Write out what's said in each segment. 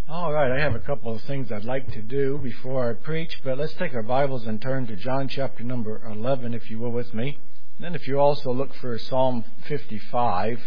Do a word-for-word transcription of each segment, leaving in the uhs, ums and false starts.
All right, I have a couple of things I'd like to do before I preach, but let's take our Bibles and turn to John chapter number eleven, if you will, with me. And then if you also look for Psalm fifty-five,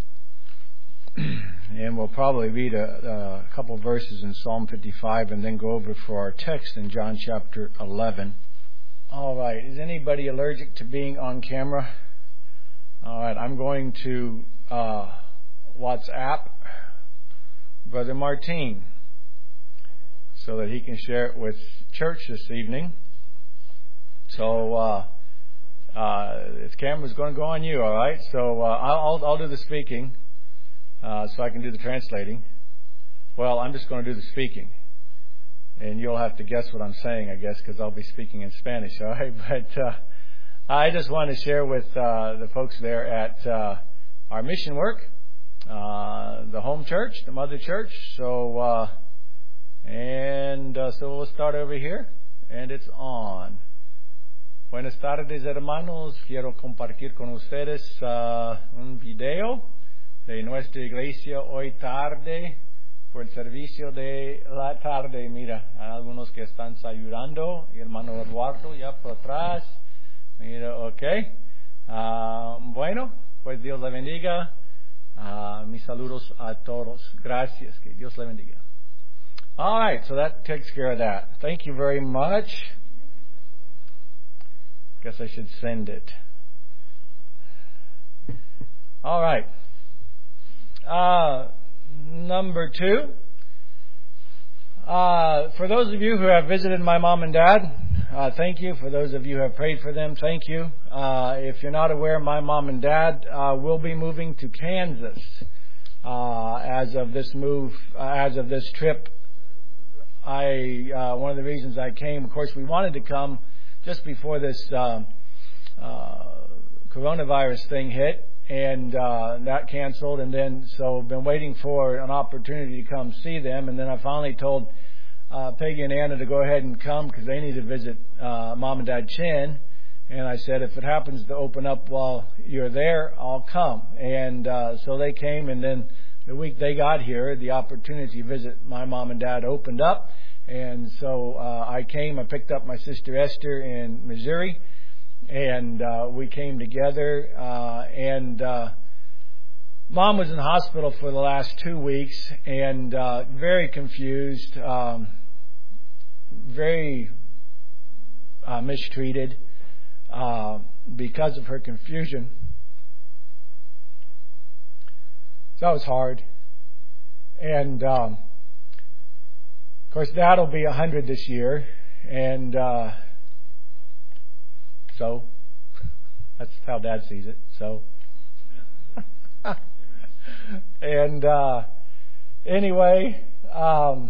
and we'll probably read a, a couple verses in Psalm fifty-five and then go over for our text in John chapter eleven. All right, is anybody allergic to being on camera? All right, I'm going to uh, WhatsApp Brother Martin so that he can share it with church this evening. So uh, uh, this camera's going to go on you, all right? So uh, I'll, I'll do the speaking uh, so I can do the translating. Well, I'm just going to do the speaking. And you'll have to guess what I'm saying, I guess, because I'll be speaking in Spanish, all right? But uh, I just want to share with uh, the folks there at uh, our mission work, uh, the home church, the mother church. So, uh, and uh, so we'll start over here, and it's on. Buenas tardes, hermanos. Quiero compartir con ustedes uh, un video de nuestra iglesia hoy tarde. Por el servicio de la tarde, mira, hay algunos que están ayudando, y hermano Eduardo ya por atrás, mira, ok. Uh, bueno, pues Dios le bendiga. Uh, mis saludos a todos. Gracias, que Dios le bendiga. All right, so that takes care of that. Thank you very much. Guess I should send it. All right. Uh, Number two, uh, for those of you who have visited my mom and dad, uh, thank you. For those of you who have prayed for them, thank you. Uh, if you're not aware, my mom and dad uh, will be moving to Kansas uh, as of this move, uh, as of this trip. I uh, one of the reasons I came, of course, we wanted to come just before this uh, uh, coronavirus thing hit. And uh, that canceled, and then so been waiting for an opportunity to come see them. And then I finally told uh, Peggy and Anna to go ahead and come because they need to visit uh, Mom and Dad Chin. And I said, if it happens to open up while you're there, I'll come. And uh, so they came, and then the week they got here, the opportunity to visit my mom and dad opened up. And so uh, I came. I picked up my sister Esther in Missouri. And uh, we came together, uh, and uh, Mom was in the hospital for the last two weeks, and uh, very confused, um, very uh, mistreated uh, because of her confusion. So that was hard. And um, of course, Dad will be a hundred this year, and uh, So, that's how Dad sees it. So, and uh, anyway, um,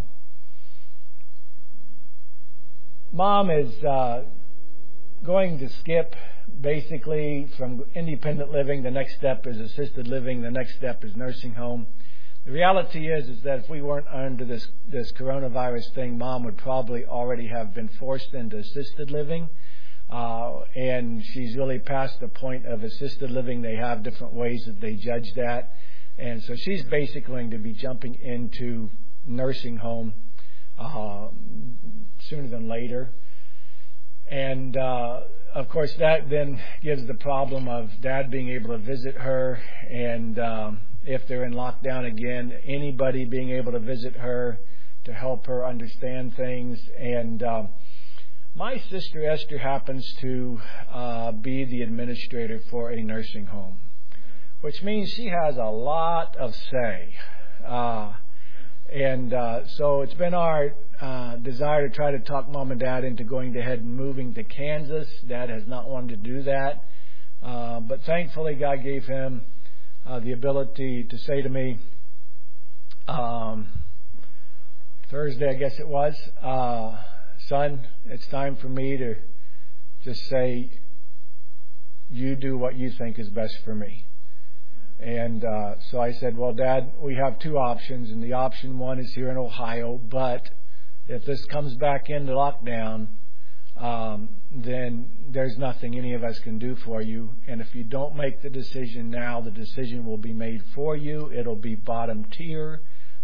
Mom is uh, going to skip basically from independent living. The next step is assisted living. The next step is nursing home. The reality is, is that if we weren't under this this coronavirus thing, Mom would probably already have been forced into assisted living. Uh, and she's really past the point of assisted living. They have different ways that they judge that. And so she's basically going to be jumping into nursing home uh, sooner than later. And, uh, of course, that then gives the problem of Dad being able to visit her. And um, if they're in lockdown again, anybody being able to visit her to help her understand things. And Um, My sister Esther happens to uh, be the administrator for a nursing home, which means she has a lot of say. Uh, and uh, so it's been our uh, desire to try to talk Mom and Dad into going ahead and moving to Kansas. Dad has not wanted to do that. Uh, but thankfully, God gave him uh, the ability to say to me, um, Thursday, I guess it was, uh, son, it's time for me to just say, you do what you think is best for me. And uh, so I said, well, Dad, we have two options, and the option one is here in Ohio, but if this comes back into lockdown, um, then there's nothing any of us can do for you. And if you don't make the decision now, the decision will be made for you. It'll be bottom tier.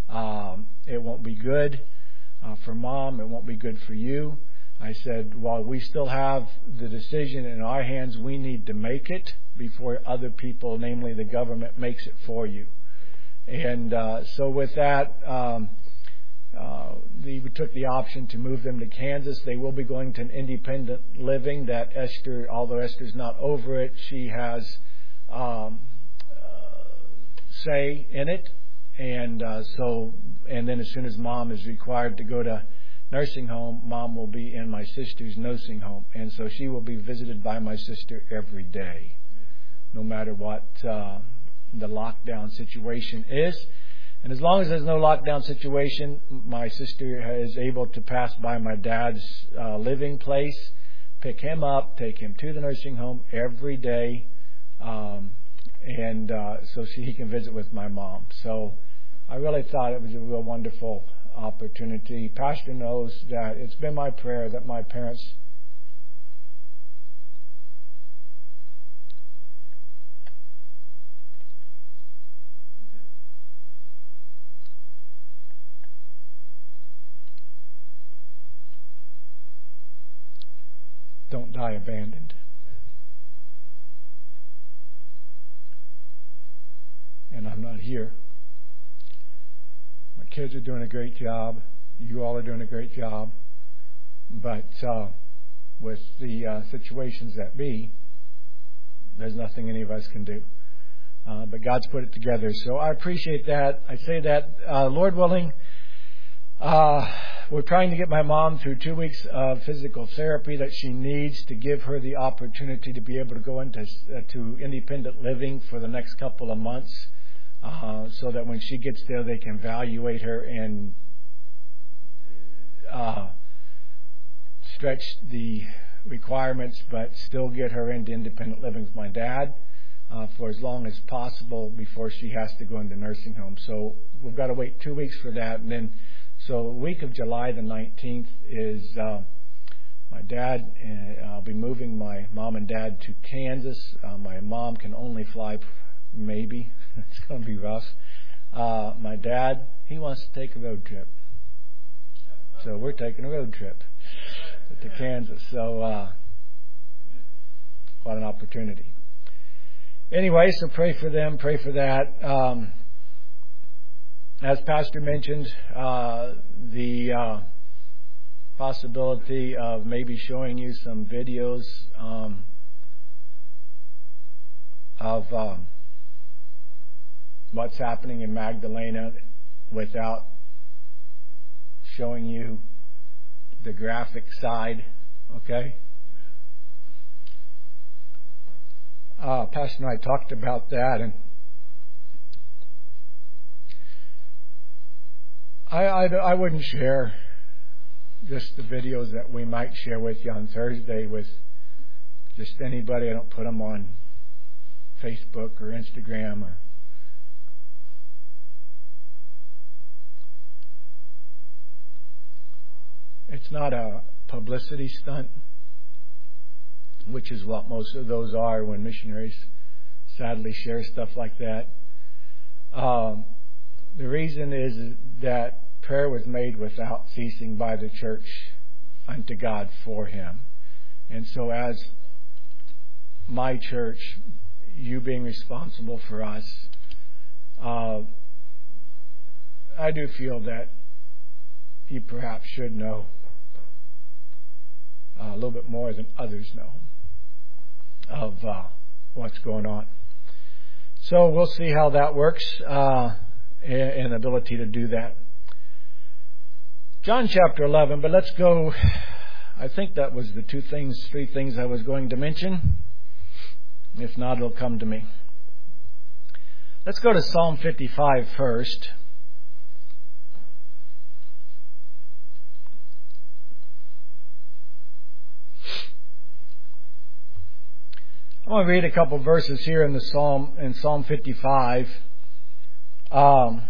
Um, it won't be good uh, for Mom. It won't be good for you. I said, while we still have the decision in our hands, we need to make it before other people, namely the government, makes it for you. And uh, so with that, um, uh, the, we took the option to move them to Kansas. They will be going to an independent living that Esther, although Esther's not over it, she has um, uh, say in it. And uh, so, and then as soon as Mom is required to go to nursing home, Mom will be in my sister's nursing home. And so she will be visited by my sister every day, no matter what uh, the lockdown situation is. And as long as there's no lockdown situation, my sister is able to pass by my dad's uh, living place, pick him up, take him to the nursing home every day, um, and uh, so she, he can visit with my mom. So I really thought it was a real wonderful opportunity. Pastor knows that it's been my prayer that my parents don't die abandoned. And I'm not here. My kids are doing a great job. You all are doing a great job. But uh, with the uh, situations that be, there's nothing any of us can do. Uh, but God's put it together. So I appreciate that. I say that, uh, Lord willing, uh, we're trying to get my mom through two weeks of physical therapy that she needs to give her the opportunity to be able to go into uh, to independent living for the next couple of months. Uh, so that when she gets there, they can evaluate her and uh, stretch the requirements, but still get her into independent living with my dad uh, for as long as possible before she has to go into nursing home. So we've got to wait two weeks for that. And then, so the week of July the nineteenth is uh, my dad. Uh, I'll be moving my mom and dad to Kansas. Uh, my mom can only fly maybe. It's going to be rough. Uh, my dad, he wants to take a road trip. So we're taking a road trip to Kansas. So uh, what an opportunity. Anyway, so pray for them, pray for that. Um, as Pastor mentioned, uh, the uh, possibility of maybe showing you some videos um, of... Uh, what's happening in Magdalena without showing you the graphic side, okay? Uh, Pastor and I talked about that, and I, I, I wouldn't share just the videos that we might share with you on Thursday with just anybody. I don't put them on Facebook or Instagram or it's not a publicity stunt, which is what most of those are when missionaries sadly share stuff like that. Um, the reason is that prayer was made without ceasing by the church unto God for Him. And so as my church, you being responsible for us, uh, I do feel that you perhaps should know Uh, a little bit more than others know of uh, what's going on. So we'll see how that works uh, and, and ability to do that. John chapter eleven, but let's go. I think that was the two things, three things I was going to mention. If not, it'll come to me. Let's go to Psalm fifty-five first. I want to read a couple verses here in the Psalm, in Psalm fifty-five. Um,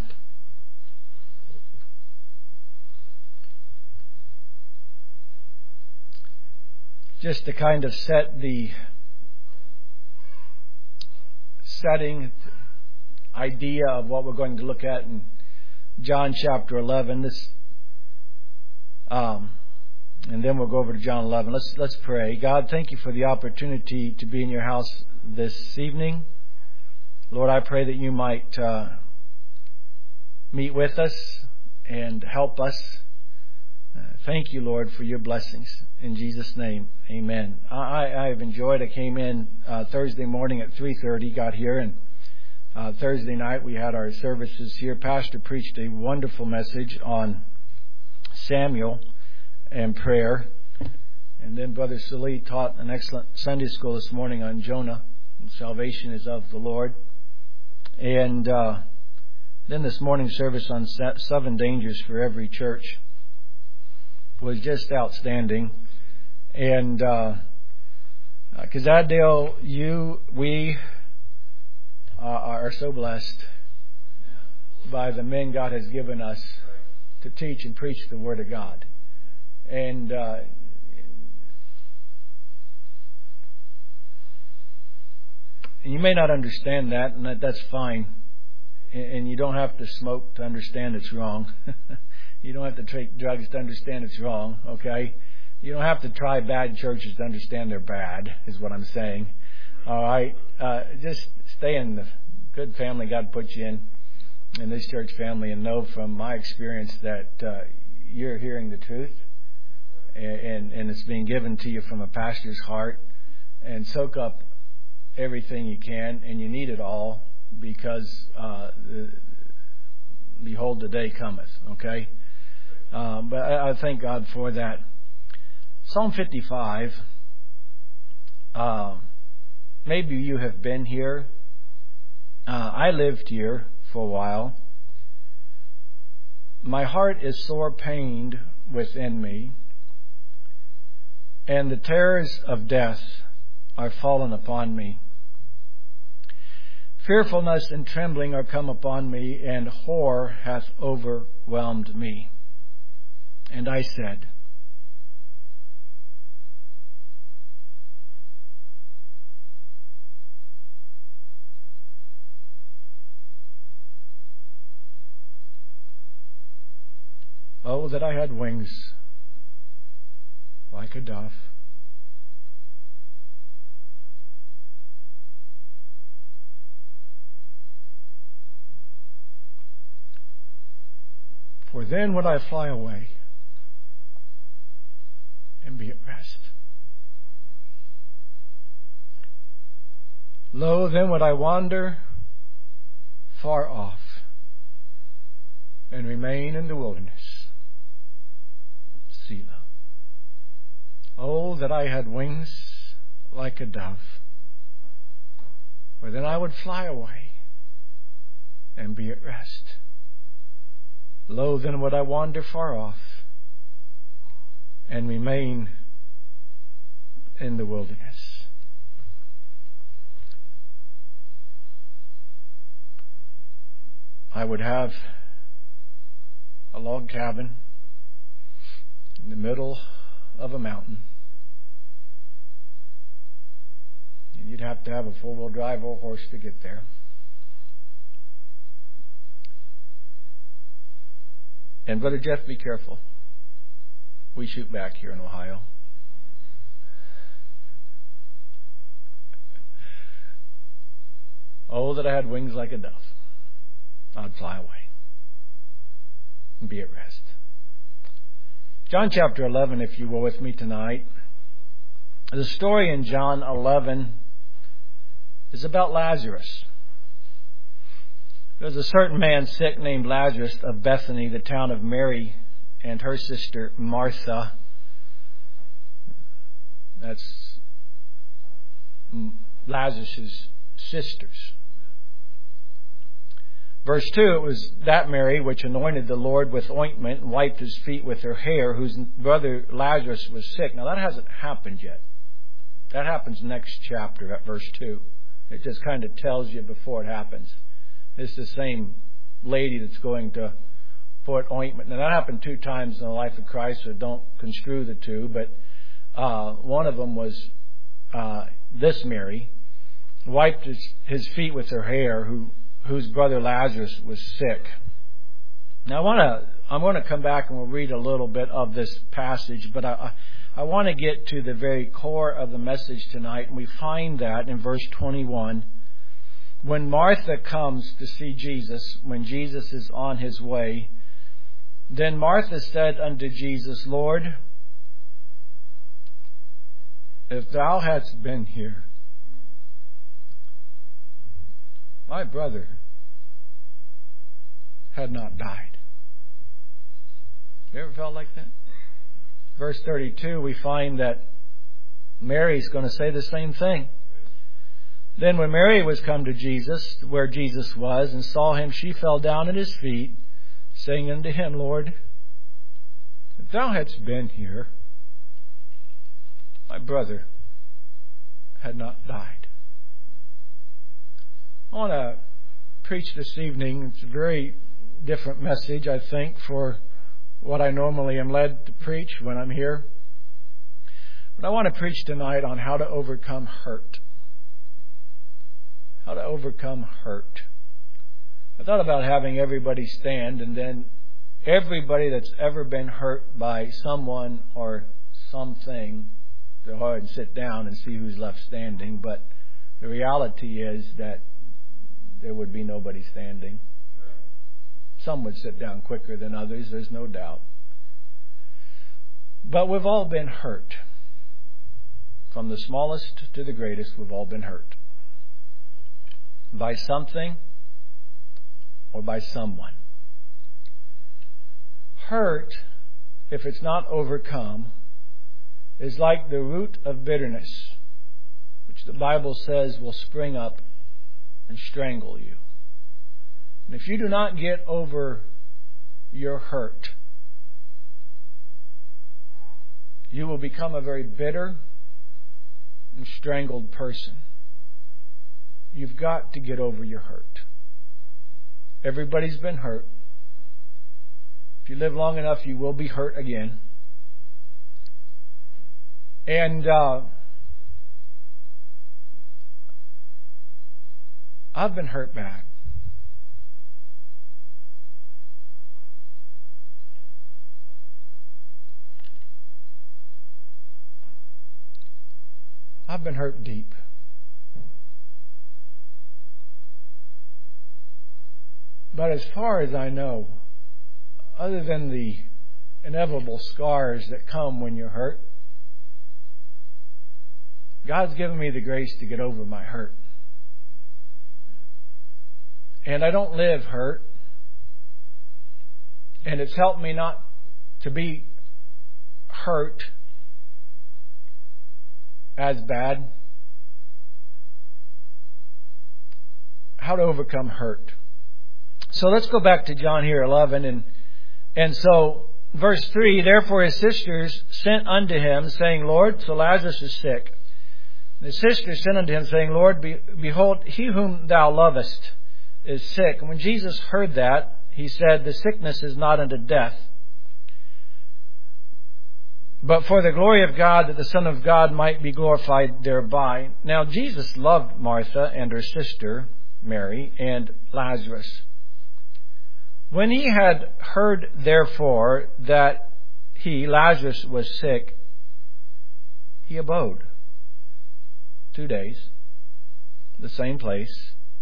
just to kind of set the setting, idea of what we're going to look at in John chapter eleven. This, um, and then we'll go over to John eleven. Let's let's pray. God, thank you for the opportunity to be in your house this evening. Lord, I pray that you might uh, meet with us and help us. Uh, thank you, Lord, for your blessings. In Jesus' name, amen. I, I have enjoyed. I came in uh, Thursday morning at three thirty, got here, and uh, Thursday night we had our services here. Pastor preached a wonderful message on Samuel and prayer. And then Brother Salih taught an excellent Sunday school this morning on Jonah. And salvation is of the Lord. And uh, then this morning's service on seven dangers for every church was just outstanding. And uh, Kazadale, you, we uh, are so blessed by the men God has given us to teach and preach the Word of God. And uh, you may not understand that, and that, that's fine. And you don't have to smoke to understand it's wrong. You don't have to take drugs to understand it's wrong, okay? You don't have to try bad churches to understand they're bad, is what I'm saying. All right? Uh, just stay in the good family God put you in, in this church family, and know from my experience that uh, you're hearing the truth, and, and it's being given to you from a pastor's heart. And soak up everything you can, and you need it all, because uh, the, behold, the day cometh, okay? Uh, but I, I thank God for that. Psalm fifty-five, uh, maybe you have been here. Uh, I lived here for a while. My heart is sore pained within me, and the terrors of death are fallen upon me. Fearfulness and trembling are come upon me, and horror hath overwhelmed me. And I said, oh, that I had wings like a dove. For then would I fly away and be at rest. Lo, then would I wander far off and remain in the wilderness. Selah. Oh, that I had wings like a dove, for then I would fly away and be at rest. Lo, then would I wander far off and remain in the wilderness. I would have a log cabin in the middle of a mountain. And you'd have to have a four-wheel drive or horse to get there. And Brother Jeff, be careful. We shoot back here in Ohio. Oh, that I had wings like a dove. I'd fly away and be at rest. John chapter eleven, if you will, with me tonight. The story in John eleven is about Lazarus. There's a certain man sick named Lazarus of Bethany, the town of Mary and her sister Martha. That's Lazarus' sisters. Verse two, it was that Mary which anointed the Lord with ointment and wiped his feet with her hair, whose brother Lazarus was sick. Now that hasn't happened yet. That happens next chapter at verse two. It just kind of tells you before it happens. It's the same lady that's going to put ointment. Now that happened two times in the life of Christ, so don't construe the two. But uh, one of them was uh, this Mary, wiped his, his feet with her hair, who whose brother Lazarus was sick. Now I want to, I'm going to come back and we'll read a little bit of this passage, but I, I want to get to the very core of the message tonight, and we find that in verse twenty-one. When Martha comes to see Jesus, when Jesus is on his way, then Martha said unto Jesus, Lord, if thou hadst been here, my brother had not died. You ever felt like that? Verse thirty-two, we find that Mary's going to say the same thing. Then when Mary was come to Jesus, where Jesus was, and saw him, she fell down at his feet, saying unto him, Lord, if thou hadst been here, my brother had not died. I want to preach this evening. It's a very different message, I think, for what I normally am led to preach when I'm here. But I want to preach tonight on how to overcome hurt. How to overcome hurt. I thought about having everybody stand, and then everybody that's ever been hurt by someone or something, to go ahead and sit down and see who's left standing. But the reality is that there would be nobody standing. Some would sit down quicker than others, there's no doubt. But we've all been hurt. From the smallest to the greatest, we've all been hurt. By something or by someone. Hurt, if it's not overcome, is like the root of bitterness, which the Bible says will spring up and strangle you. And if you do not get over your hurt, you will become a very bitter and strangled person. You've got to get over your hurt. Everybody's been hurt. If you live long enough, you will be hurt again. And uh, I've been hurt back. I've been hurt deep. But as far as I know, other than the inevitable scars that come when you're hurt, God's given me the grace to get over my hurt. And I don't live hurt. And it's helped me not to be hurt as bad. How to overcome hurt. So let's go back to John here, eleven. And, and so, verse three, therefore his sisters sent unto him, saying, Lord, so Lazarus is sick. And his sisters sent unto him, saying, Lord, be, behold, he whom thou lovest is sick. And when Jesus heard that, he said, the sickness is not unto death, but for the glory of God, that the Son of God might be glorified thereby. Now Jesus loved Martha and her sister, Mary, and Lazarus. When he had heard, therefore, that he, Lazarus, was sick, he abode two days, the same place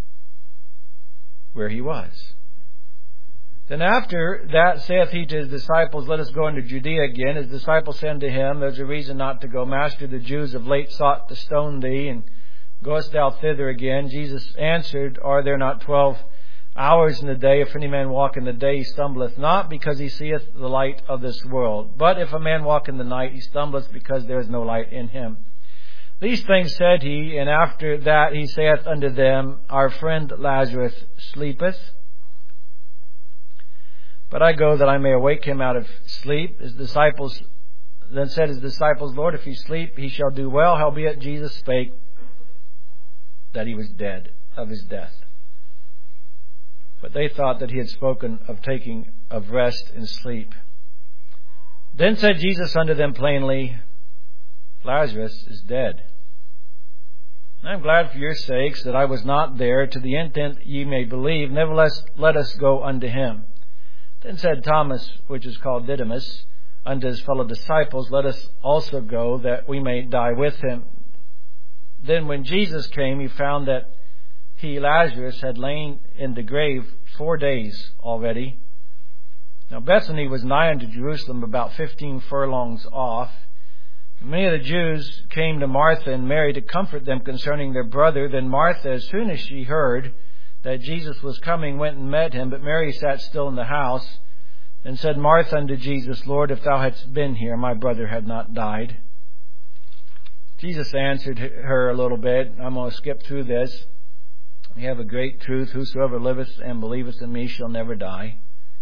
where he was. Then after that saith he to his disciples, let us go into Judea again. His disciples said unto him, there's a reason not to go. Master, the Jews of late sought to stone thee, and goest thou thither again? Jesus answered, are there not twelve hours in the day? If any man walk in the day, he stumbleth not, because he seeth the light of this world. But if a man walk in the night, he stumbleth, because there is no light in him. These things said he, and after that he saith unto them, our friend Lazarus sleepeth, but I go that I may awake him out of sleep. His disciples then said his disciples, Lord, if he sleep, he shall do well. Howbeit Jesus spake that he was dead of his death. But they thought that he had spoken of taking of rest and sleep. Then said Jesus unto them plainly, Lazarus is dead. And I am glad for your sakes that I was not there, to the intent ye may believe. Nevertheless, let us go unto him. Then said Thomas, which is called Didymus, unto his fellow disciples, Let us also go, that we may die with him. Then when Jesus came, he found that he, Lazarus, had lain in the grave four days already. Now Bethany was nigh unto Jerusalem, about fifteen furlongs off. Many of the Jews came to Martha and Mary to comfort them concerning their brother. Then Martha, as soon as she heard that Jesus was coming, went and met him. But Mary sat still in the house. And said Martha unto Jesus, Lord, if thou hadst been here, my brother had not died. Jesus answered her a little bit. I'm going to skip through this. We have a great truth. Whosoever liveth and believeth in me shall never die.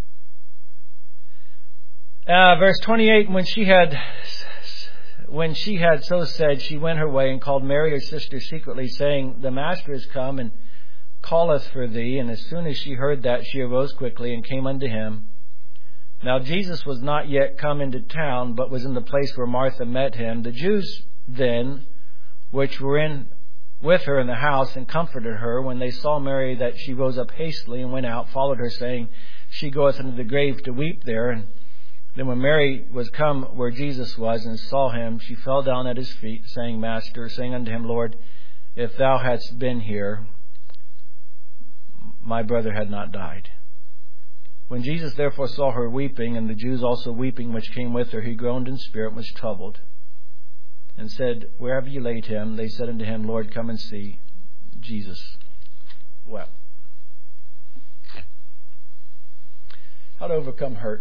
Uh, verse twenty-eight, when she had when she had so said, she went her way and called Mary her sister secretly, saying, The Master is come and calleth for thee. And as soon as she heard that, she arose quickly and came unto him. Now Jesus was not yet come into town, but was in the place where Martha met him. The Jews then, which were in with her in the house, and comforted her, when they saw Mary, that she rose up hastily and went out, followed her, saying, She goeth into the grave to weep there. And then when Mary was come where Jesus was, and saw him, she fell down at his feet, saying, Master, saying unto him, Lord, if thou hadst been here, my brother had not died. When Jesus therefore saw her weeping, and the Jews also weeping which came with her, he groaned in spirit and was troubled, and said, Where have ye laid him? They said unto him, Lord, come and see. Jesus wept. How to overcome hurt.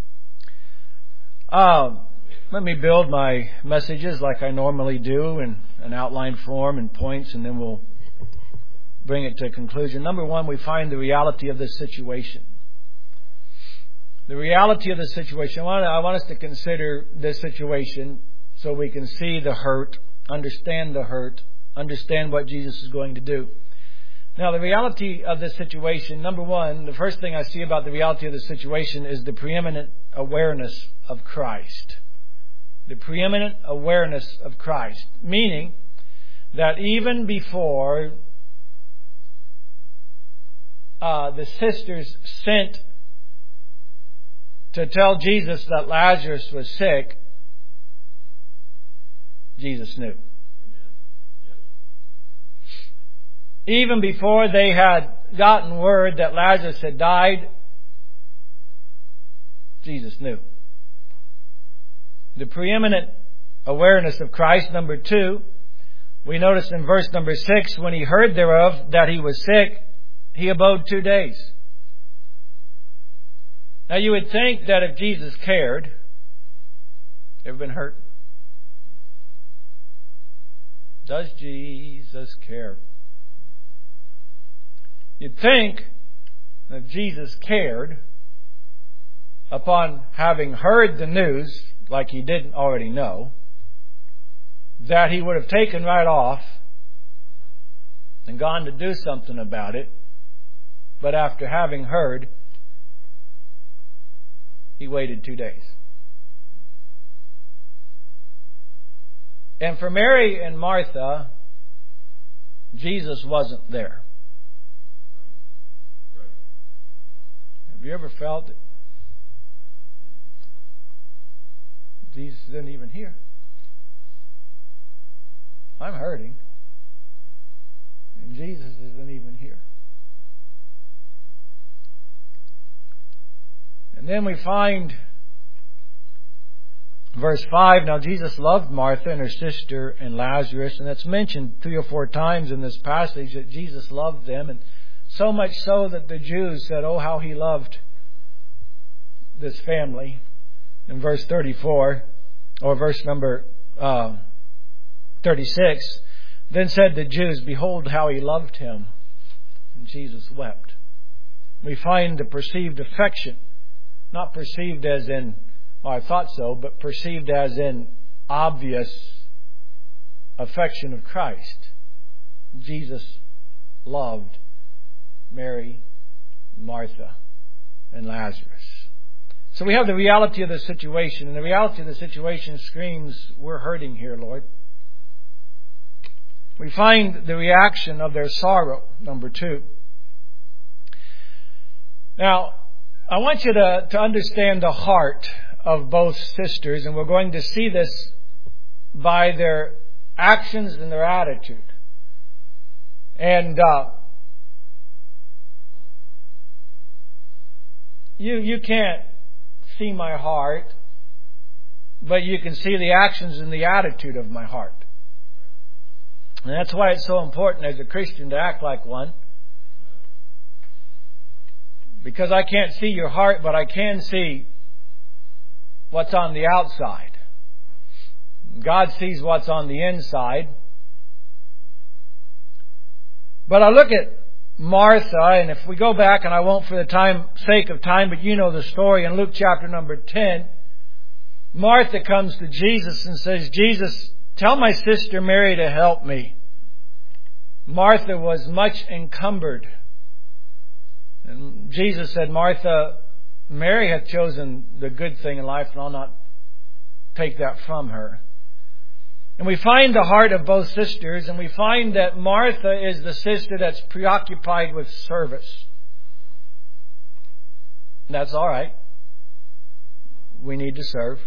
Uh, let me build my messages like I normally do in an outline form and points, and then we'll bring it to a conclusion. Number one, we find the reality of this situation. The reality of the situation. I want, I want us to consider this situation so we can see the hurt, understand the hurt, understand what Jesus is going to do. Now, the reality of this situation, number one, the first thing I see about the reality of the situation is the preeminent awareness of Christ. The preeminent awareness of Christ. Meaning that even before uh, the sisters sent to tell Jesus that Lazarus was sick, Jesus knew. Even before they had gotten word that Lazarus had died, Jesus knew. The preeminent awareness of Christ. Number two, we notice in verse number six, when he heard thereof that he was sick, he abode two days. Now you would think that if Jesus cared, ever been hurt? Does Jesus care? You'd think that if Jesus cared, upon having heard the news, like he didn't already know, that he would have taken right off and gone to do something about it. But after having heard, he waited two days. And for Mary and Martha, Jesus wasn't there. Have you ever felt that Jesus isn't even here? I'm hurting, and Jesus isn't even here. And then we find verse five, now Jesus loved Martha and her sister and Lazarus, and it's mentioned three or four times in this passage that Jesus loved them, and so much so that the Jews said, oh, how he loved this family. In verse thirty-four, or verse number uh, thirty-six, then said the Jews, behold how he loved him. And Jesus wept. We find the perceived affection, not perceived as in, well, I thought so, but perceived as in obvious affection of Christ. Jesus loved Mary, Martha, and Lazarus. So we have the reality of the situation, and the reality of the situation screams, we're hurting here, Lord. We find the reaction of their sorrow, number two. Now, I want you to, to understand the heart of both sisters, and we're going to see this by their actions and their attitude. And uh, you you can't see my heart, but you can see the actions and the attitude of my heart. And that's why it's so important as a Christian to act like one. Because I can't see your heart, but I can see what's on the outside. God sees what's on the inside. But I look at Martha, and if we go back, and I won't for the time sake of time, but you know the story in Luke chapter number ten, Martha comes to Jesus and says, Jesus, tell my sister Mary to help me. Martha was much encumbered. And Jesus said, Martha, Mary hath chosen the good thing in life, and I'll not take that from her. And we find the heart of both sisters, and we find that Martha is the sister that's preoccupied with service. And that's all right. We need to serve.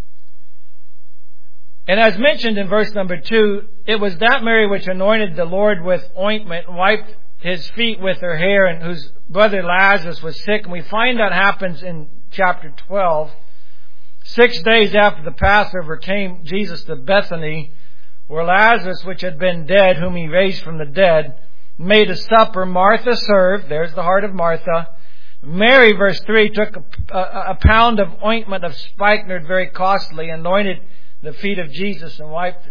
And as mentioned in verse number two, it was that Mary which anointed the Lord with ointment and wiped His feet with her hair, and whose brother Lazarus was sick. And we find that happens in chapter twelve. Six days after the Passover came Jesus to Bethany, where Lazarus, which had been dead, whom He raised from the dead, made a supper. Martha served. There's the heart of Martha. Mary, verse three, took a, a, a pound of ointment of spikenard, very costly, anointed the feet of Jesus and wiped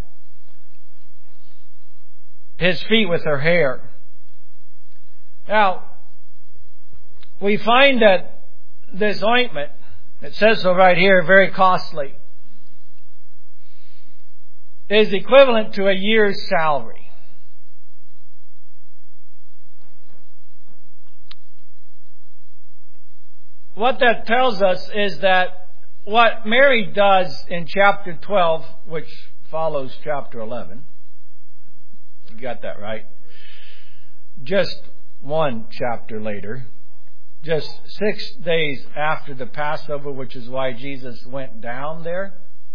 His feet with her hair. Now, we find that this ointment, it says so right here, very costly, is equivalent to a year's salary. What that tells us is that what Mary does in chapter twelve, which follows chapter eleven, you got that right, just one chapter later, just six days after the Passover, which is why Jesus went down there.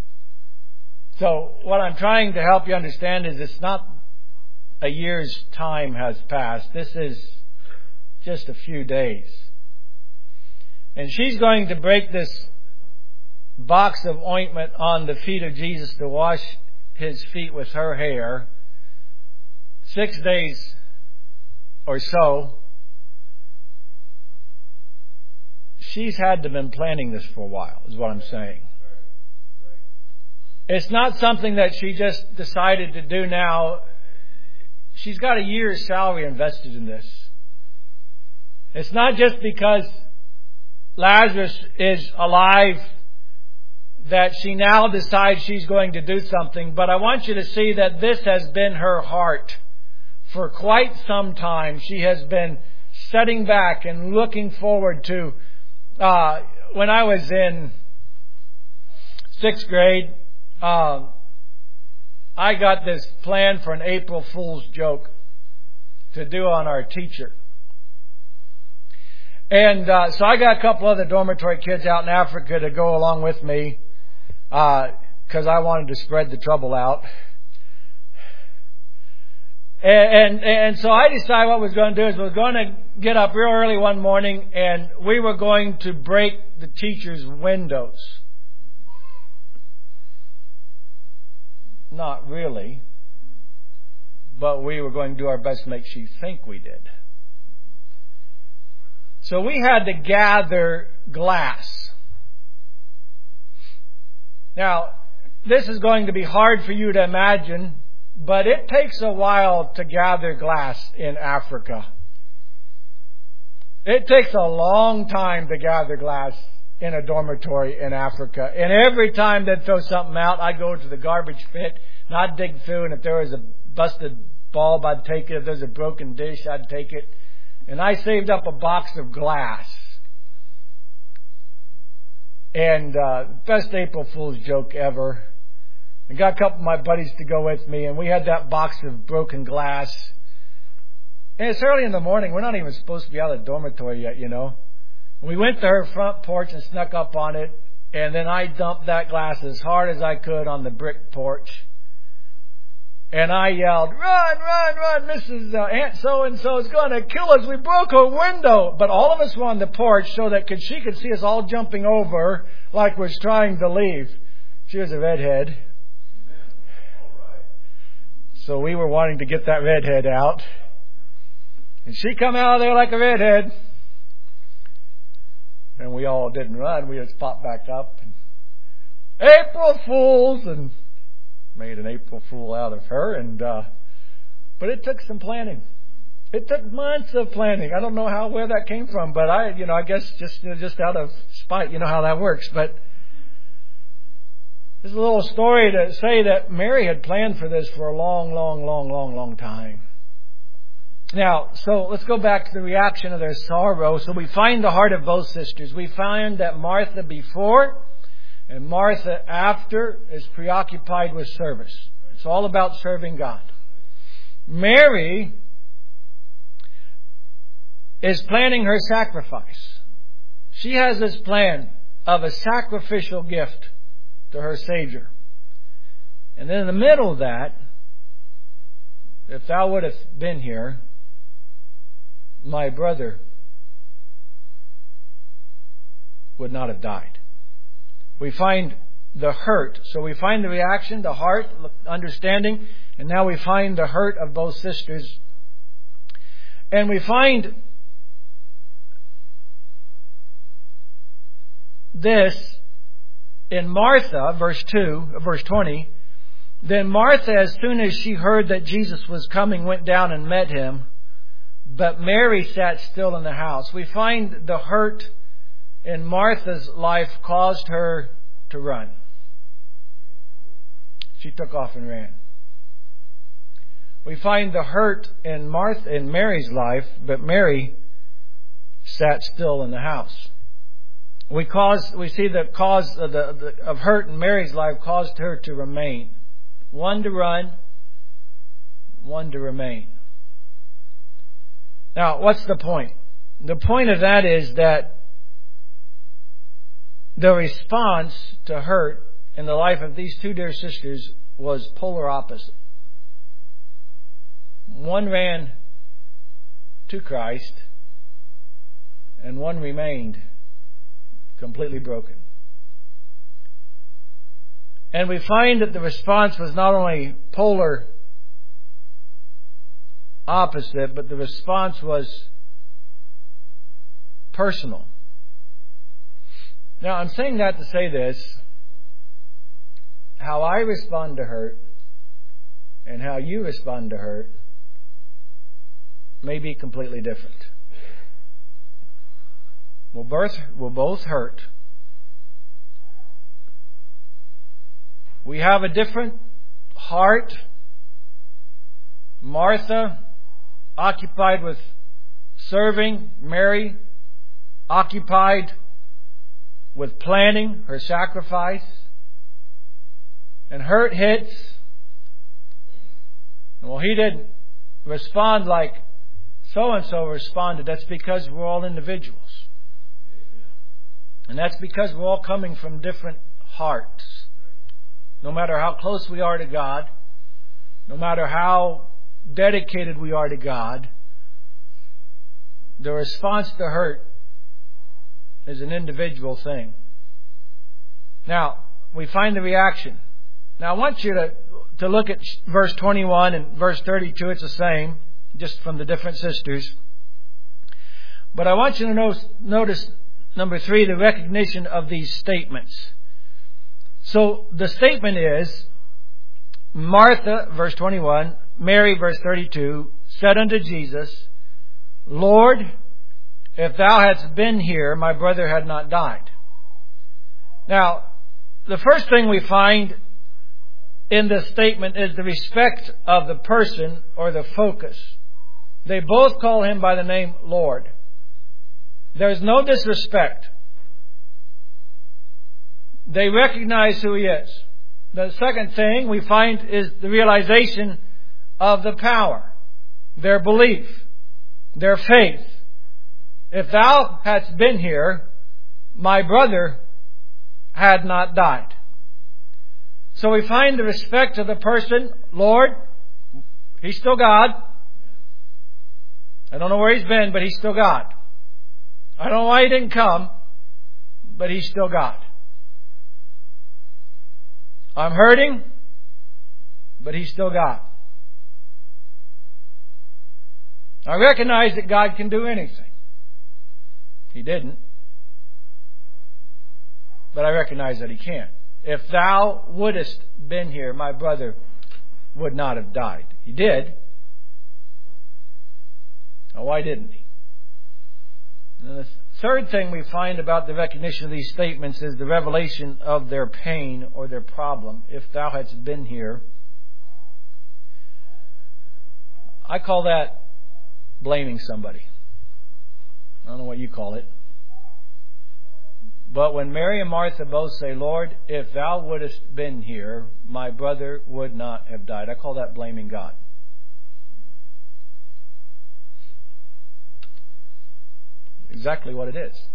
So what I'm trying to help you understand is it's not a year's time has passed. This is just a few days. And she's going to break this box of ointment on the feet of Jesus to wash His feet with her hair. Six days or so. She's had to have been planning this for a while, is what I'm saying. It's not something that she just decided to do now. She's got a year's salary invested in this. It's not just because Lazarus is alive that she now decides she's going to do something. But I want you to see that this has been her heart for quite some time. She has been sitting back and looking forward to... Uh, when I was in sixth grade, uh, I got this plan for an April Fool's joke to do on our teacher. And uh, so I got a couple other dormitory kids out in Africa to go along with me because uh, I wanted to spread the trouble out. And, and and so I decided what I was going to do is we were going to get up real early one morning and we were going to break the teacher's windows. Not really, but we were going to do our best to make she think we did. So we had to gather glass. Now, this is going to be hard for you to imagine, but it takes a while to gather glass in Africa. It takes a long time to gather glass in a dormitory in Africa. And every time they'd throw something out, I'd go to the garbage pit and I'd dig through. And if there was a busted bulb, I'd take it. If there's a broken dish, I'd take it. And I saved up a box of glass. And uh, best April Fool's joke ever. I got a couple of my buddies to go with me, and we had that box of broken glass. And it's early in the morning. We're not even supposed to be out of the dormitory yet, you know. We went to her front porch and snuck up on it, and then I dumped that glass as hard as I could on the brick porch. And I yelled, "Run, run, run, Missus Uh, Aunt so-and-so is going to kill us. We broke her window." But all of us were on the porch so that could, she could see us all jumping over like we're trying to leave. She was a redhead. So we were wanting to get that redhead out. And she come out of there like a redhead. And we all didn't run. We just popped back up. And April Fools! And made an April Fool out of her. And uh, but it took some planning. It took months of planning. I don't know how where that came from, but I, you know, I guess just you know, just out of spite, you know how that works. But there's a little story to say that Mary had planned for this for a long, long, long, long, long time. Now, so let's go back to the reaction of their sorrow. So we find the heart of both sisters. We find that Martha before and Martha after is preoccupied with service. It's all about serving God. Mary is planning her sacrifice. She has this plan of a sacrificial gift to her Savior. And then in the middle of that, if thou would have been here, my brother would not have died. We find the hurt. So we find the reaction, the heart, understanding, and now we find the hurt of both sisters. And we find this in Martha, verse two, verse twenty. Then Martha, as soon as she heard that Jesus was coming, went down and met him. But Mary sat still in the house. We find the hurt in Martha's life caused her to run. She took off and ran. We find the hurt in Martha, in Mary's life, but Mary sat still in the house. We cause, we see the cause of, the, the, of hurt in Mary's life caused her to remain. One to run, one to remain. Now, what's the point? The point of that is that the response to hurt in the life of these two dear sisters was polar opposite. One ran to Christ, and one remained completely broken. And we find that the response was not only polar opposite, but the response was personal. Now, I'm saying that to say this. How I respond to hurt and how you respond to hurt may be completely different. We'll both, we'll both hurt. We have a different heart. Martha, occupied with serving. Mary, occupied with planning her sacrifice. And hurt hits. Well, he didn't respond like so-and-so responded. That's because we're all individuals. And that's because we're all coming from different hearts. No matter how close we are to God, no matter how dedicated we are to God, the response to hurt is an individual thing. Now, we find the reaction. Now, I want you to, to look at verse twenty-one and verse thirty-two. It's the same, just from the different sisters. But I want you to notice, notice number three, the recognition of these statements. So the statement is, Martha, verse twenty-one, Mary, verse thirty-two, said unto Jesus, Lord, if thou hadst been here, my brother had not died. Now, the first thing we find in this statement is the respect of the person or the focus. They both call him by the name Lord. There's no disrespect. They recognize who he is. The second thing we find is the realization of the power, their belief, their faith if thou hadst been here, my brother had not died. So we find the respect of the person. Lord, He's still God. I don't know where He's been, but He's still God. I don't know why He didn't come, but He's still God. I'm hurting, but He's still God. I recognize that God can do anything. He didn't. But I recognize that He can. If thou wouldest been here, my brother would not have died. He did. Now, why didn't He? And the third thing we find about the recognition of these statements is the revelation of their pain or their problem. If thou hadst been here. I call that blaming somebody. I don't know what you call it. But when Mary and Martha both say, Lord, if thou wouldest been here, my brother would not have died. I call that blaming God. Exactly what it is.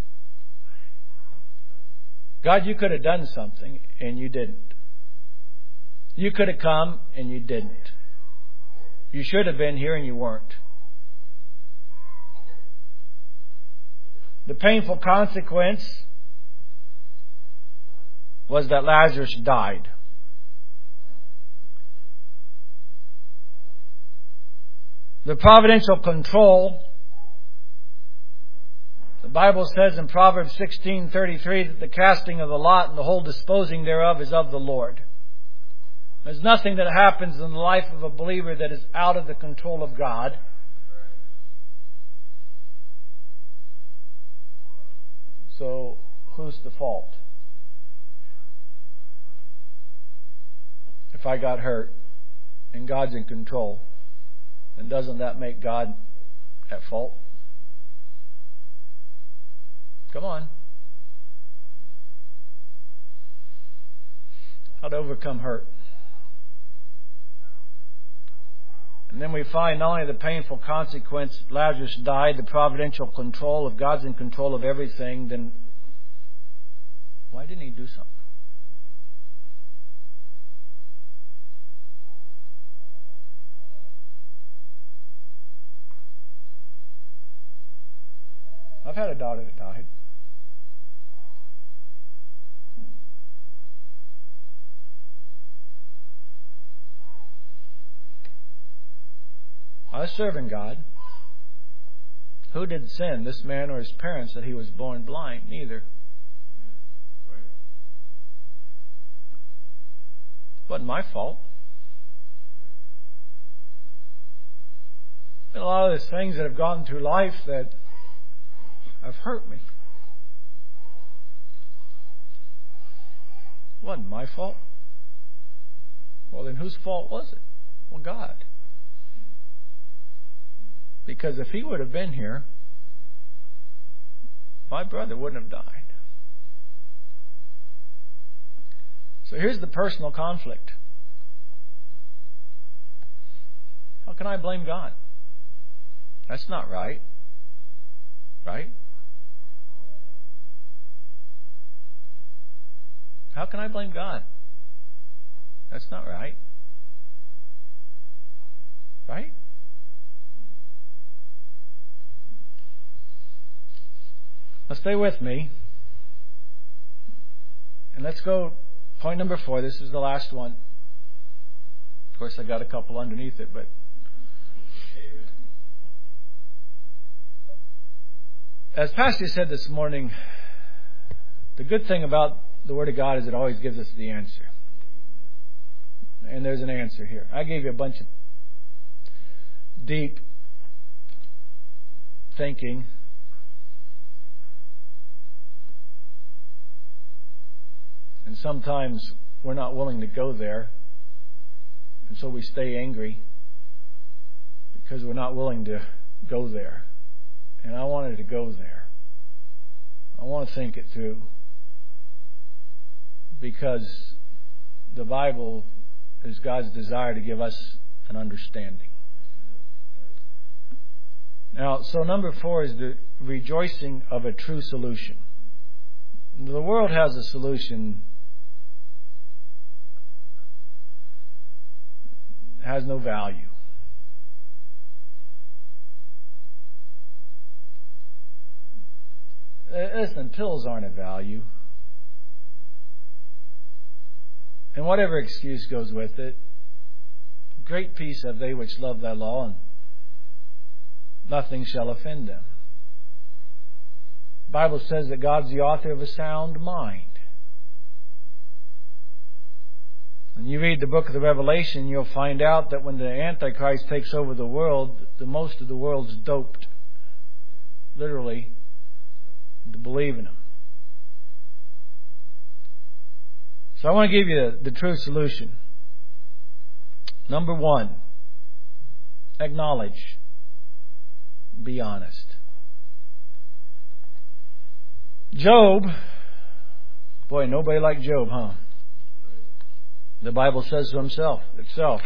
God, you could have done something and you didn't. You could have come and you didn't. You should have been here and you weren't. The painful consequence was that Lazarus died. The providential control, the Bible says in Proverbs sixteen thirty-three that the casting of the lot and the whole disposing thereof is of the Lord. There's nothing that happens in the life of a believer that is out of the control of God. So, who's the fault? If I got hurt and God's in control, then doesn't that make God at fault? Come on. How to overcome hurt. And then we find not only the painful consequence, Lazarus died, the providential control, if God's in control of everything, then why didn't He do something? I've had a daughter that died. I was serving God. Who did sin, this man or his parents, that he was born blind? Neither. It wasn't my fault. Been a lot of those things that have gone through life that have hurt me. It wasn't my fault. Well, then whose fault was it? Well, God. Because if He would have been here, my brother wouldn't have died. So here's the personal conflict. How can I blame God? That's not right. Right? How can I blame God? That's not right. Right? Now stay with me. And let's go point number four. This is the last one. Of course, I got a couple underneath it, but as Pastor said this morning, the good thing about the Word of God is it always gives us the answer. And there's an answer here. I gave you a bunch of deep thinking. And sometimes we're not willing to go there. And so we stay angry because we're not willing to go there. And I wanted to go there. I want to think it through. Because the Bible is God's desire to give us an understanding. Now, so number four is the rejoicing of a true solution. The world has a solution, has no value. Listen, pills aren't of value. And whatever excuse goes with it, great peace have they which love thy law, and nothing shall offend them. The Bible says that God's the author of a sound mind. When you read the book of the Revelation, you'll find out that when the Antichrist takes over the world, the most of the world's doped, literally, to believe in him. So I want to give you the true solution. Number one, acknowledge. Be honest. Job, boy, nobody like Job, huh? The Bible says so himself, itself.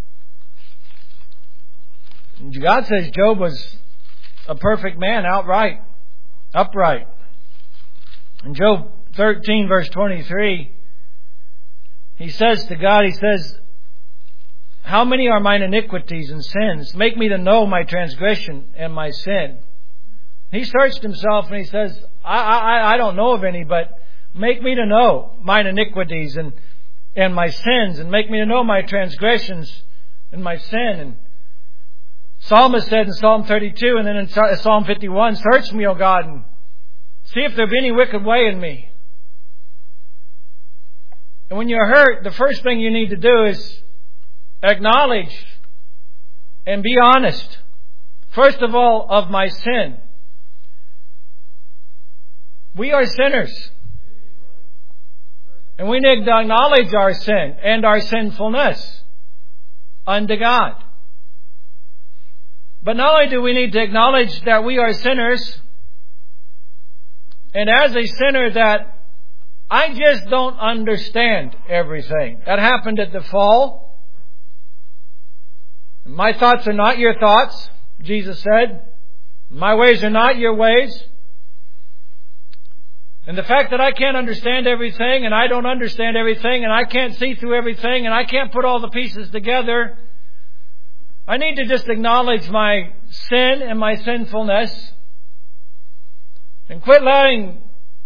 God says Job was a perfect man, outright, upright. In Job thirteen, verse twenty-three, he says to God, he says, how many are mine iniquities and sins? Make me to know my transgression and my sin. He searched himself and he says, I, I, I don't know of any, but make me to know mine iniquities and, and my sins, and make me to know my transgressions and my sin. And Psalmist said in Psalm thirty-two and then in Psalm fifty-one, search me, O God, and see if there be any wicked way in me. And when you're hurt, the first thing you need to do is acknowledge and be honest. First of all, of my sin. We are sinners. And we need to acknowledge our sin and our sinfulness unto God. But not only do we need to acknowledge that we are sinners, and as a sinner that I just don't understand everything. That happened at the fall. My thoughts are not your thoughts, Jesus said. My ways are not your ways. And the fact that I can't understand everything, and I don't understand everything, and I can't see through everything, and I can't put all the pieces together, I need to just acknowledge my sin and my sinfulness, and quit letting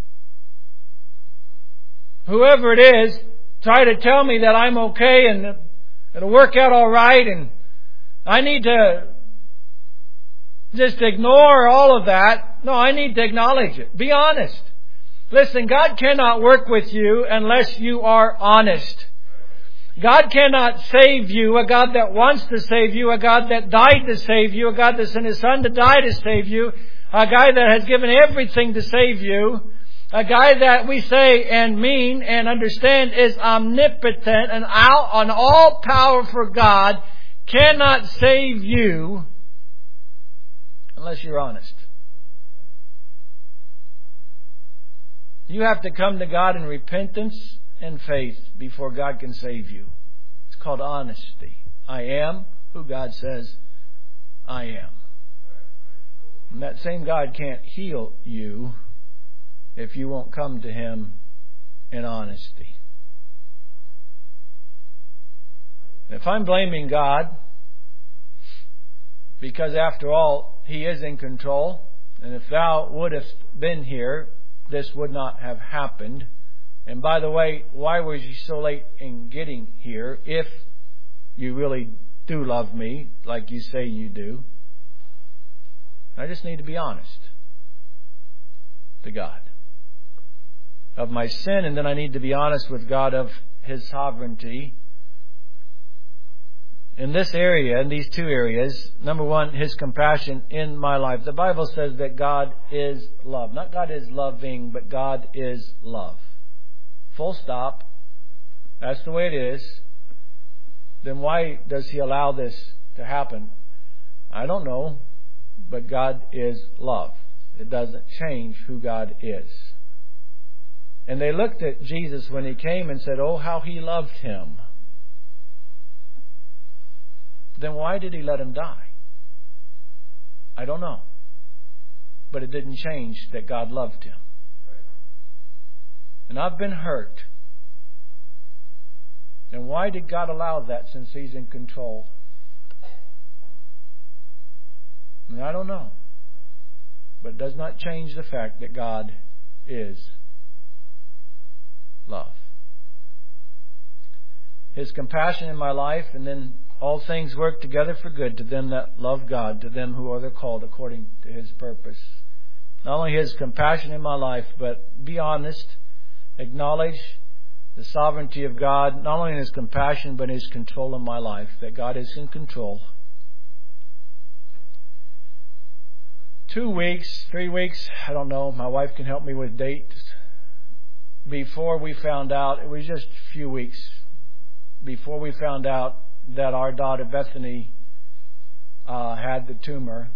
whoever it is try to tell me that I'm okay and it'll work out all right, and I need to just ignore all of that. No, I need to acknowledge it. Be honest. Listen, God cannot work with you unless you are honest. God cannot save you, a God that wants to save you, a God that died to save you, a God that sent His Son to die to save you, a guy that has given everything to save you, a guy that we say and mean and understand is omnipotent and out on all powerful God cannot save you unless you're honest. You have to come to God in repentance and faith before God can save you. It's called honesty. I am who God says I am. And that same God can't heal you if you won't come to Him in honesty. If I'm blaming God, because after all, He is in control, and if thou wouldst been here, this would not have happened. And by the way, why was you so late in getting here if you really do love me like you say you do? I just need to be honest to God of my sin, and then I need to be honest with God of His sovereignty. In this area, in these two areas, number one, His compassion in my life. The Bible says that God is love. Not God is loving, but God is love. Full stop. That's the way it is. Then why does He allow this to happen? I don't know, but God is love. It doesn't change who God is. And they looked at Jesus when He came and said, oh, how He loved Him. Then why did He let Him die? I don't know. But it didn't change that God loved him. And I've been hurt. And why did God allow that since He's in control? I mean, I don't know. But it does not change the fact that God is love. His compassion in my life, and then all things work together for good to them that love God, to them who are the called according to His purpose. Not only His compassion in my life, but be honest, acknowledge the sovereignty of God, not only in His compassion, but in His control in my life, that God is in control. Two weeks, three weeks, I don't know, my wife can help me with dates. Before we found out, it was just a few weeks before we found out that our daughter Bethany uh, had the tumor.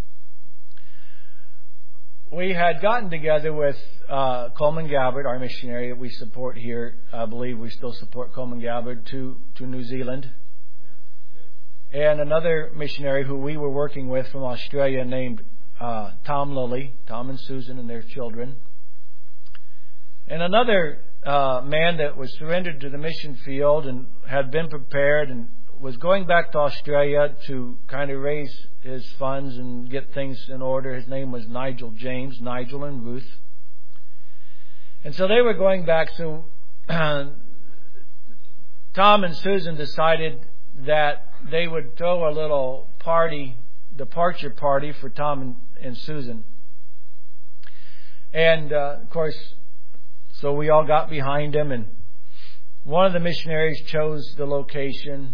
We had gotten together with uh, Coleman Gabbard, our missionary that we support here. I believe we still support Coleman Gabbard to, to New Zealand. And another missionary who we were working with from Australia named uh, Tom Lilly, Tom and Susan and their children. And another uh, man that was surrendered to the mission field and had been prepared and was going back to Australia to kind of raise his funds and get things in order. His name was Nigel James, Nigel and Ruth. And so they were going back. So Tom and Susan decided that they would throw a little party, departure party for Tom and, and Susan. And uh, of course, so we all got behind him, and one of the missionaries chose the location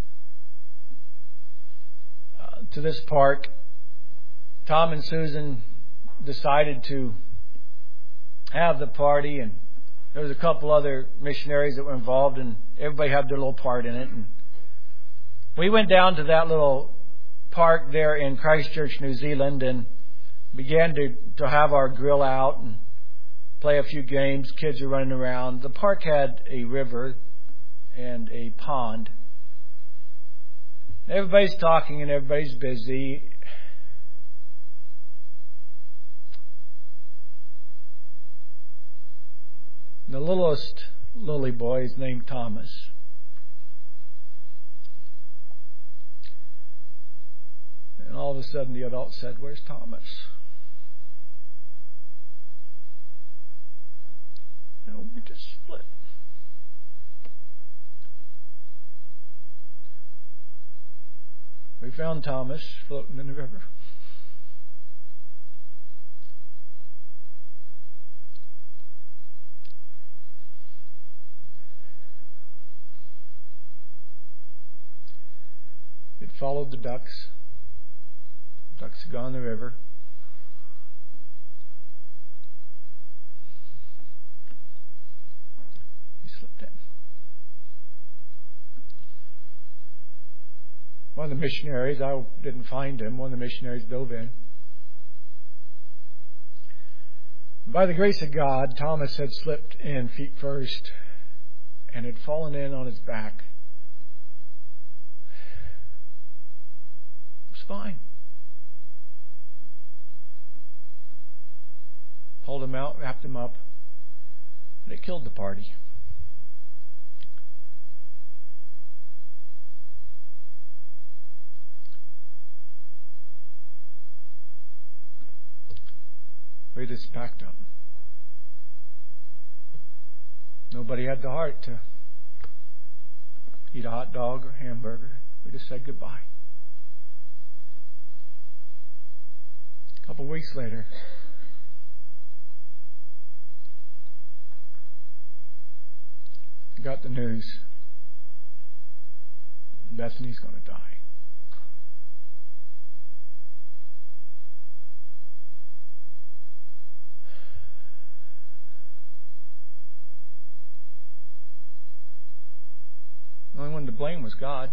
uh, to this park. Tom and Susan decided to have the party, and there was a couple other missionaries that were involved, and everybody had their little part in it. And we went down to that little park there in Christchurch, New Zealand, and began to, to have our grill out and play a few games. Kids are running around. The park had a river and a pond. Everybody's talking and everybody's busy. The littlest lily boy is named Thomas. And all of a sudden the adult said, "Where's Thomas?" No, we just split. We found Thomas floating in the river. It followed the ducks. Ducks had gone in the river. Slipped in. One of the missionaries, I didn't find him, one of the missionaries dove in. By the grace of God, Thomas had slipped in feet first and had fallen in on his back. It was fine. Pulled him out, wrapped him up, and it killed the party. We just packed up. Nobody had the heart to eat a hot dog or hamburger. We just said goodbye. A couple of weeks later, I got the news. Bethany's going to die. The only one to blame was God.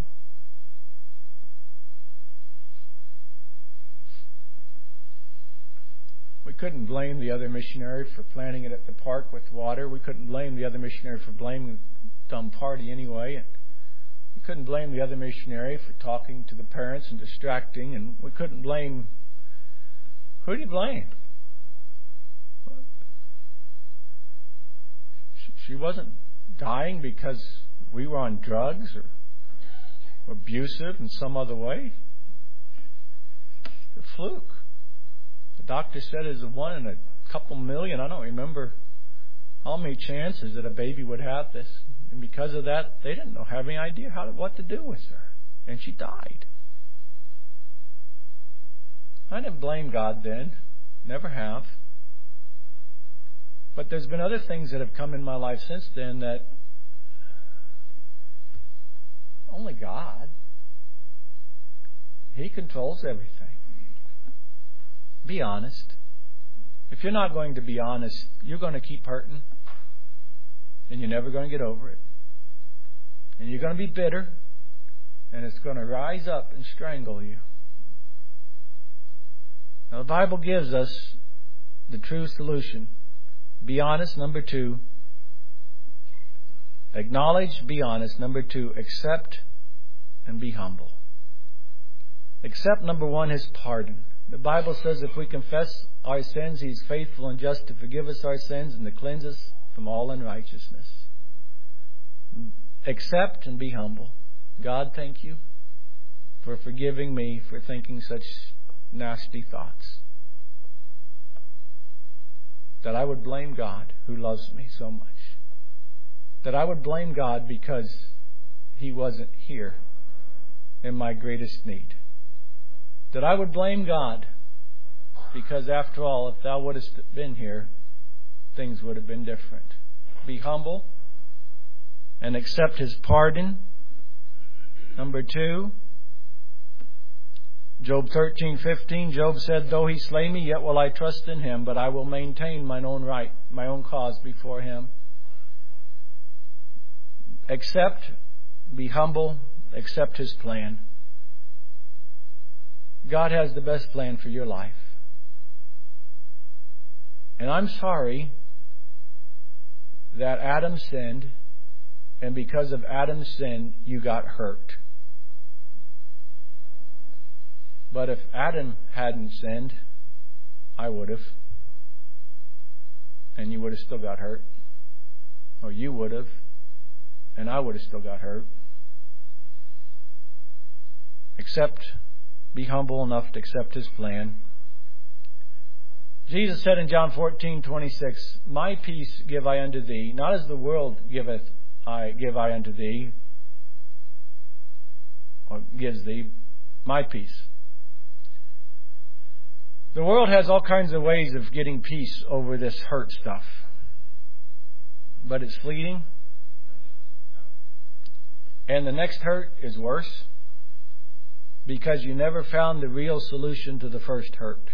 We couldn't blame the other missionary for planting it at the park with water. We couldn't blame the other missionary for blaming the dumb party anyway. We couldn't blame the other missionary for talking to the parents and distracting. And we couldn't blame Who do you blame? She wasn't dying because we were on drugs or abusive in some other way. A fluke. The doctor said it was a one in a couple million. I don't remember how many chances that a baby would have this. And because of that, they didn't know, have any idea how to, what to do with her. And she died. I didn't blame God then. Never have. But there's been other things that have come in my life since then that only God. He controls everything. Be honest. If you're not going to be honest, you're going to keep hurting. And you're never going to get over it. And you're going to be bitter. And it's going to rise up and strangle you. Now the Bible gives us the true solution. Be honest, number two. Acknowledge, be honest. Number two, accept and be humble. Accept, number one, His pardon. The Bible says if we confess our sins, He's faithful and just to forgive us our sins and to cleanse us from all unrighteousness. Accept and be humble. God, thank you for forgiving me for thinking such nasty thoughts. That I would blame God who loves me so much. That I would blame God because He wasn't here in my greatest need. That I would blame God because after all, if Thou wouldst been here, things would have been different. Be humble and accept His pardon. Number two, Job thirteen fifteen, Job said, though He slay me, yet will I trust in Him, but I will maintain mine own right, my own cause before Him. Accept, be humble, accept His plan. God has the best plan for your life. And I'm sorry that Adam sinned, and because of Adam's sin, you got hurt. But if Adam hadn't sinned, I would have. And you would have still got hurt. Or you would have. And I would have still got hurt. Accept, be humble enough to accept His plan. Jesus said in John fourteen twenty-six, my peace give I unto thee, not as the world giveth I give I unto thee, or gives thee, my peace. The world has all kinds of ways of getting peace over this hurt stuff. But it's fleeting. And the next hurt is worse. Because you never found the real solution to the first hurt.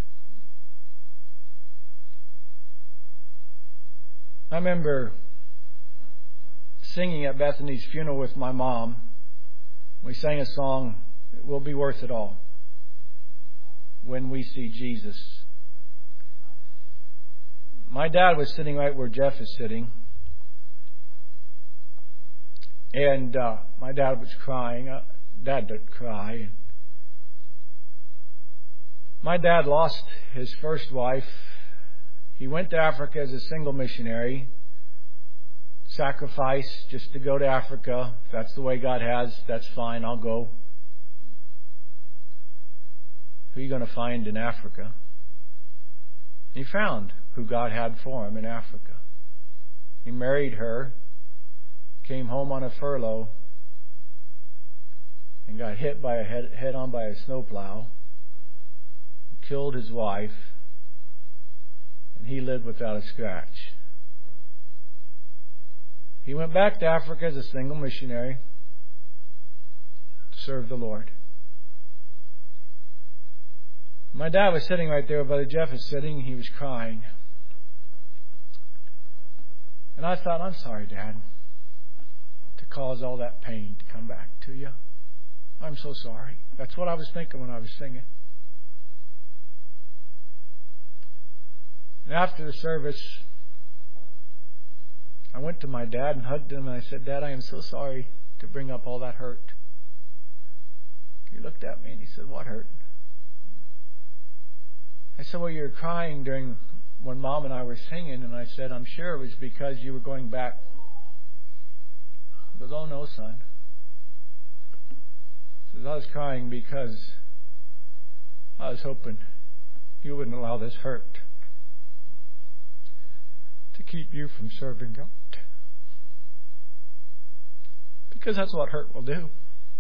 I remember singing at Bethany's funeral with my mom. We sang a song, It Will Be Worth It All. When we see Jesus. My dad was sitting right where Jeff is sitting. And uh, my dad was crying. Uh, dad didn't cry. My dad lost his first wife. He went to Africa as a single missionary. Sacrifice just to go to Africa. If that's the way God has, that's fine. I'll go. Who are you going to find in Africa? He found who God had for him in Africa. He married her, came home on a furlough, and got hit by a head, head on by a snowplow, killed his wife, and he lived without a scratch. He went back to Africa as a single missionary to serve the Lord. My dad was sitting right there where Brother Jeff is sitting. He was crying. And I thought, I'm sorry, Dad, to cause all that pain to come back to you. I'm so sorry. That's what I was thinking when I was singing. And after the service, I went to my dad and hugged him, and I said, Dad, I am so sorry to bring up all that hurt. He looked at me and he said, what hurt? I said, well, you were crying during when Mom and I were singing. And I said, I'm sure it was because you were going back. He goes, oh, no, son. He says, I was crying because I was hoping you wouldn't allow this hurt to keep you from serving God. Because that's what hurt will do.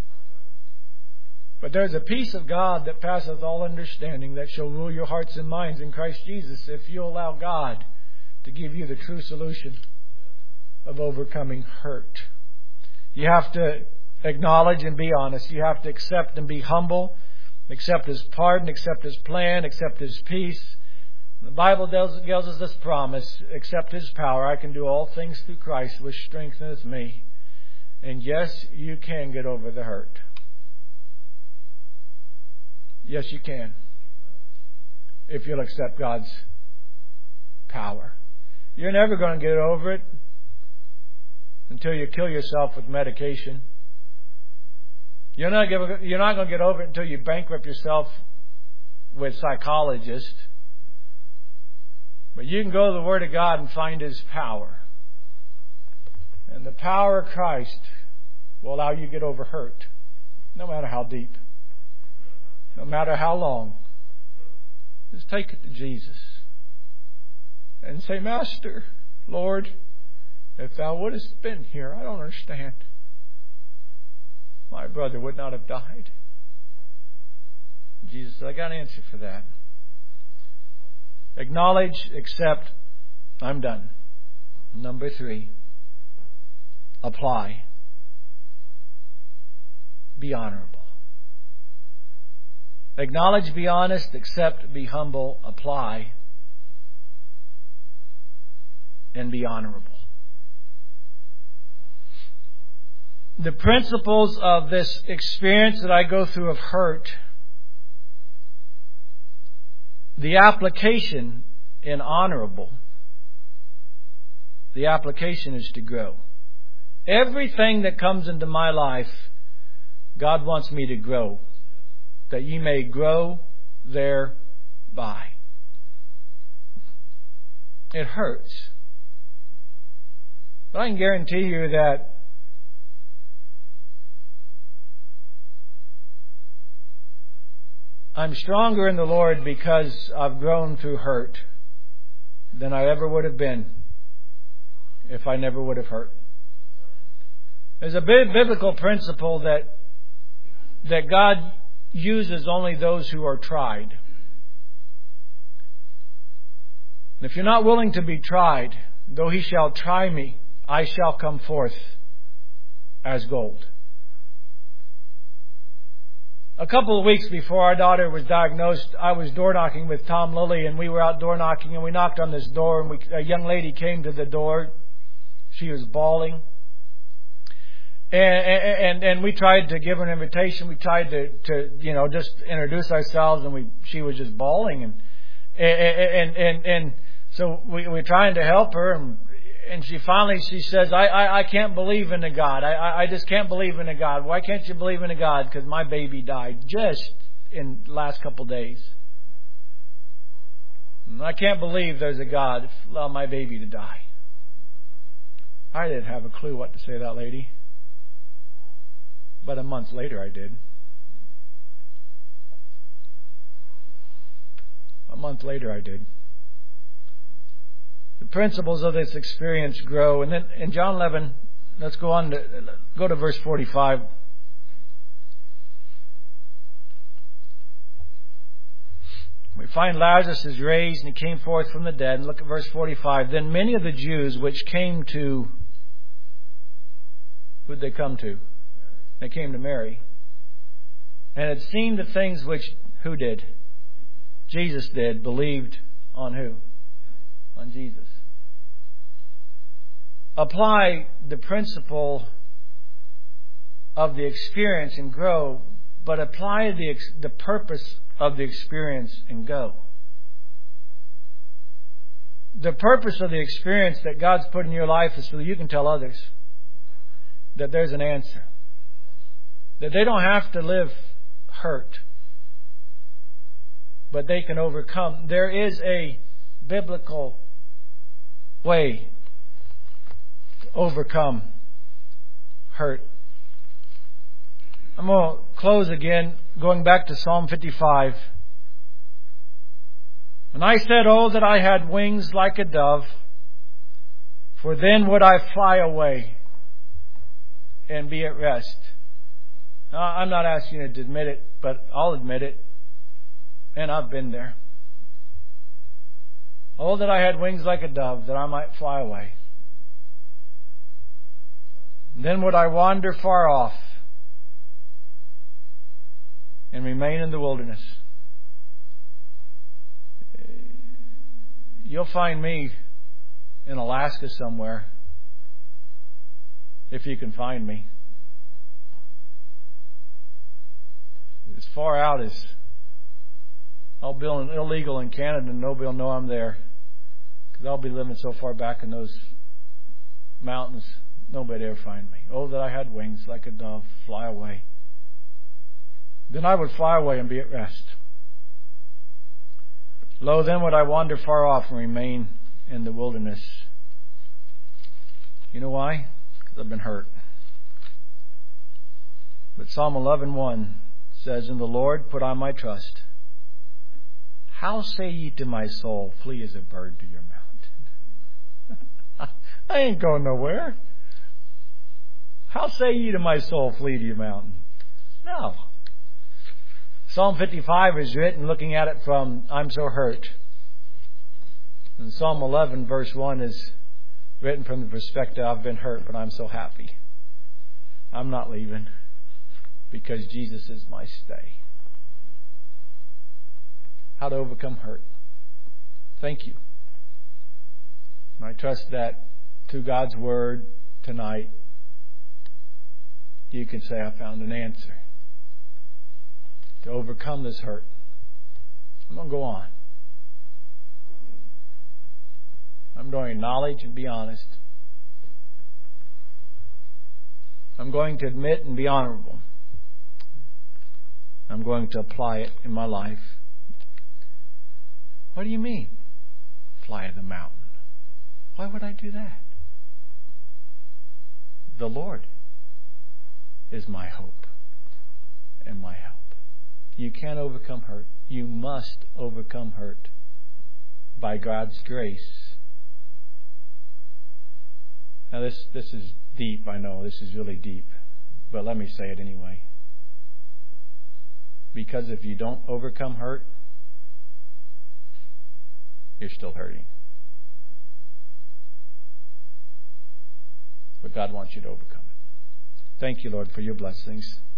But there's a peace of God that passeth all understanding that shall rule your hearts and minds in Christ Jesus if you allow God to give you the true solution of overcoming hurt. You have to acknowledge and be honest. You have to accept and be humble. Accept His pardon, accept His plan, accept His peace. The Bible gives us this promise: accept His power. I can do all things through Christ, which strengtheneth me. And yes, you can get over the hurt. Yes, you can. If you'll accept God's power. You're never going to get over it until you kill yourself with medication. You're not going you're not going to get over it until you bankrupt yourself with psychologists. But you can go to the Word of God and find His power. And the power of Christ will allow you to get over hurt, no matter how deep, no matter how long. Just take it to Jesus and say, Master, Lord, if Thou wouldst been here, I don't understand. My brother would not have died. Jesus said, I got an answer for that. Acknowledge, accept, I'm done. Number three, apply. Be honorable. Acknowledge, be honest, accept, be humble, apply, and be honorable. The principles of this experience that I go through of hurt, the application in honorable, the application is to grow. Everything that comes into my life, God wants me to grow, that ye may grow thereby. It hurts. But I can guarantee you that I'm stronger in the Lord because I've grown through hurt than I ever would have been if I never would have hurt. There's a big biblical principle that that God uses only those who are tried. And if you're not willing to be tried, though He shall try me, I shall come forth as gold. A couple of weeks before our daughter was diagnosed, I was door knocking with Tom Lilly, and we were out door knocking, and we knocked on this door, and we, a young lady came to the door. She was bawling. And, and and we tried to give her an invitation. We tried to, to you know, just introduce ourselves, and we she was just bawling, and and and and so we we're trying to help her, and and she finally she says, I I, I can't believe in a God. I I just can't believe in a God. Why can't you believe in a God? Because my baby died just in the last couple of days. And I can't believe there's a God. Allow my baby to die. I didn't have a clue what to say to that lady. But a month later I did. A month later I did. The principles of this experience grow. And then in John eleven, let's go on to go to verse forty-five. We find Lazarus is raised and he came forth from the dead. And look at verse forty-five. Then many of the Jews which came to, who'd they come to? They came to Mary. And had seen the things which, who did? Jesus did. Believed on who? On Jesus. Apply the principle of the experience and grow, but apply the the purpose of the experience and go. The purpose of the experience that God's put in your life is so that you can tell others that there's an answer. That they don't have to live hurt. but they can overcome. There is a biblical way to overcome hurt. I'm going to close again, going back to Psalm fifty-five. And I said, oh, that I had wings like a dove, for then would I fly away and be at rest. Now, I'm not asking you to admit it, but I'll admit it. And I've been there. Oh, that I had wings like a dove, that I might fly away. Then would I wander far off and remain in the wilderness. You'll find me in Alaska somewhere, if you can find me. As far out as I'll be illegal in Canada and nobody will know I'm there, because I'll be living so far back in those mountains, nobody will ever find me. Oh, that I had wings like a dove, fly away. Then I would fly away and be at rest. Lo, then would I wander far off and remain in the wilderness. You know why? Because I've been hurt. But Psalm eleven one says, in the Lord put I my trust. How say ye to my soul, flee as a bird to your mountain? I ain't going nowhere. How say ye to my soul, flee to your mountain? No. Psalm fifty-five is written looking at it from, I'm so hurt. And Psalm eleven verse one is written from the perspective, I've been hurt, but I'm so happy. I'm not leaving because Jesus is my stay. How to overcome hurt. Thank you. And I trust that through God's Word tonight, you can say, I found an answer to overcome this hurt. I'm going to go on. I'm going to acknowledge and be honest. I'm going to admit and be honorable. I'm going to apply it in my life. What do you mean? Fly to the mountain. Why would I do that? The Lord is my hope and my help. You can't overcome hurt. You must overcome hurt by God's grace. Now this, this is deep, I know. This is really deep. But let me say it anyway. Because if you don't overcome hurt, you're still hurting. But God wants you to overcome it. Thank you, Lord, for your blessings.